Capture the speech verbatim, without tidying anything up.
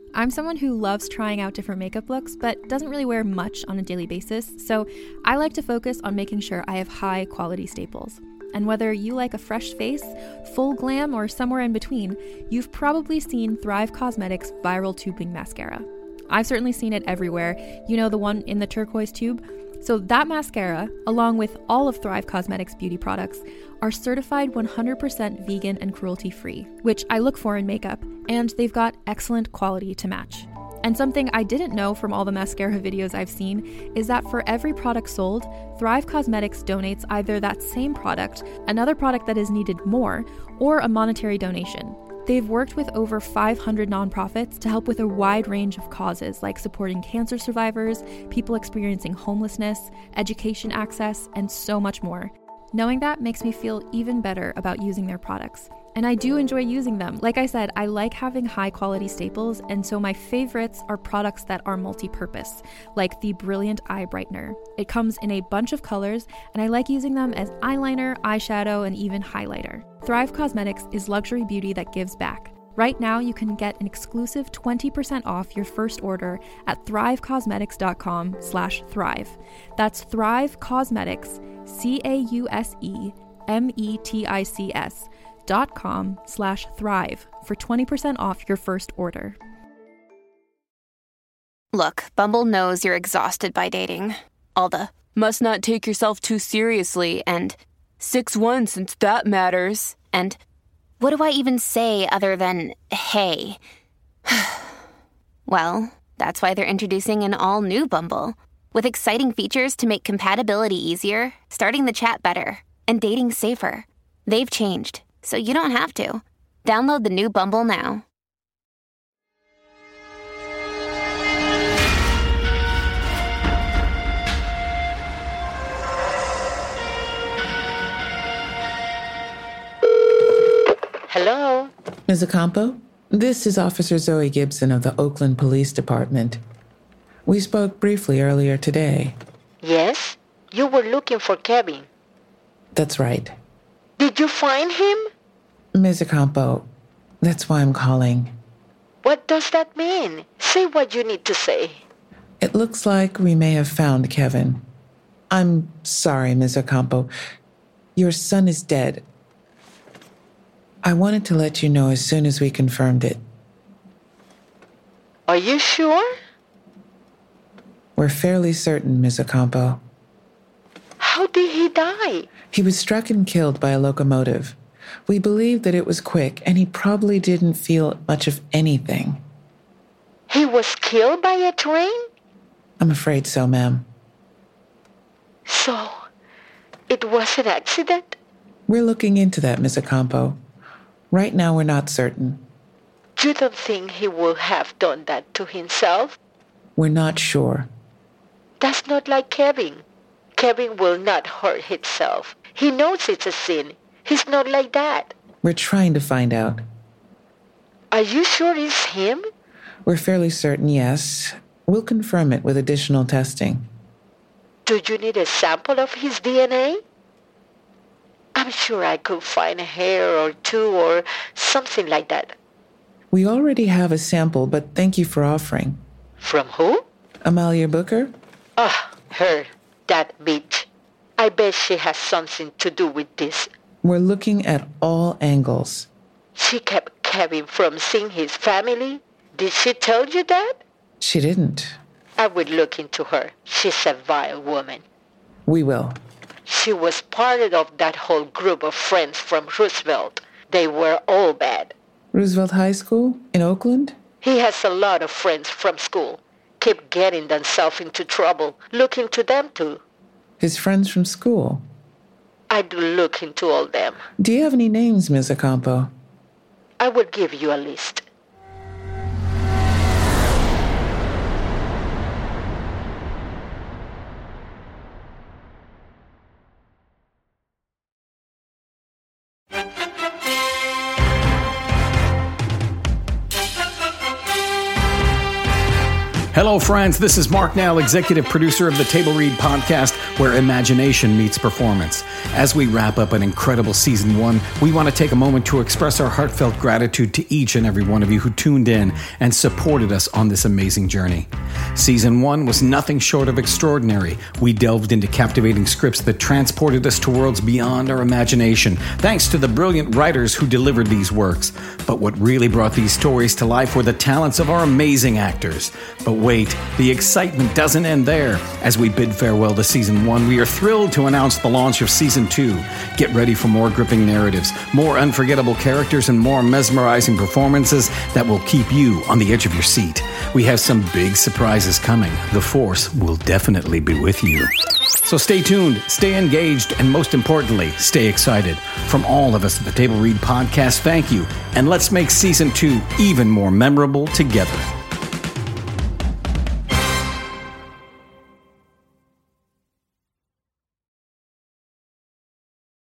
I'm someone who loves trying out different makeup looks, but doesn't really wear much on a daily basis, so I like to focus on making sure I have high quality staples. And whether you like a fresh face, full glam, or somewhere in between, you've probably seen Thrive Causemetics Viral Tubing Mascara. I've certainly seen it everywhere. You know, the one in the turquoise tube? So that mascara, along with all of Thrive Causemetics beauty products, are certified one hundred percent vegan and cruelty-free, which I look for in makeup, and they've got excellent quality to match. And something I didn't know from all the mascara videos I've seen is that for every product sold, Thrive Causemetics donates either that same product, another product that is needed more, or a monetary donation. They've worked with over five hundred nonprofits to help with a wide range of causes like supporting cancer survivors, people experiencing homelessness, education access, and so much more. Knowing that makes me feel even better about using their products. And I do enjoy using them. Like I said, I like having high quality staples, and so my favorites are products that are multi-purpose, like the Brilliant Eye Brightener. It comes in a bunch of colors, and I like using them as eyeliner, eyeshadow, and even highlighter. Thrive Causemetics is luxury beauty that gives back. Right now, you can get an exclusive twenty percent off your first order at thrivecausemetics.com slash thrive. That's Thrive Causemetics, C A U S E M E T I C S dot com slash thrive for twenty percent off your first order. Look, Bumble knows you're exhausted by dating. All the must not take yourself too seriously and six one since that matters. And what do I even say other than hey? Well, that's why they're introducing an all-new Bumble with exciting features to make compatibility easier, starting the chat better, and dating safer. They've changed, so you don't have to. Download the new Bumble now. Hello? Miz Ocampo, this is Officer Zoe Gibson of the Oakland Police Department. We spoke briefly earlier today. Yes? You were looking for Kevin. That's right. Did you find him? Miz Ocampo, that's why I'm calling. What does that mean? Say what you need to say. It looks like we may have found Kevin. I'm sorry, Miz Ocampo. Your son is dead. I wanted to let you know as soon as we confirmed it. Are you sure? We're fairly certain, Miz Ocampo. How did he die? He was struck and killed by a locomotive. We believe that it was quick, and he probably didn't feel much of anything. He was killed by a train? I'm afraid so, ma'am. So, it was an accident? We're looking into that, Miz Ocampo. Right now, we're not certain. You don't think he would have done that to himself? We're not sure. That's not like Kevin. Kevin will not hurt himself. He knows it's a sin. He's not like that. We're trying to find out. Are you sure it's him? We're fairly certain, yes. We'll confirm it with additional testing. Do you need a sample of his D N A? I'm sure I could find a hair or two or something like that. We already have a sample, but thank you for offering. From who? Amalia Booker? Ah, her. That bitch. I bet she has something to do with this. We're looking at all angles. She kept Kevin from seeing his family? Did she tell you that? She didn't. I would look into her. She's a vile woman. We will. She was part of that whole group of friends from Roosevelt. They were all bad. Roosevelt High School in Oakland? He has a lot of friends from school. Keep getting themselves into trouble. Look into them too. His friends from school? I'd look into all them. Do you have any names, Miz Ocampo? I will give you a list. Hello, friends. This is Mark Nell, executive producer of the Table Read podcast, where imagination meets performance. As we wrap up an incredible season one, we want to take a moment to express our heartfelt gratitude to each and every one of you who tuned in and supported us on this amazing journey. Season one was nothing short of extraordinary. We delved into captivating scripts that transported us to worlds beyond our imagination, thanks to the brilliant writers who delivered these works. But what really brought these stories to life were the talents of our amazing actors. But wait, the excitement doesn't end there. As we bid farewell to season one, we are thrilled to announce the launch of season two. Get ready for more gripping narratives, more unforgettable characters, and more mesmerizing performances that will keep you on the edge of your seat. We have some big surprises coming. The Force will definitely be with you. So stay tuned, stay engaged, and most importantly, stay excited. From all of us at the Table Read podcast, thank you, and let's make season two even more memorable together.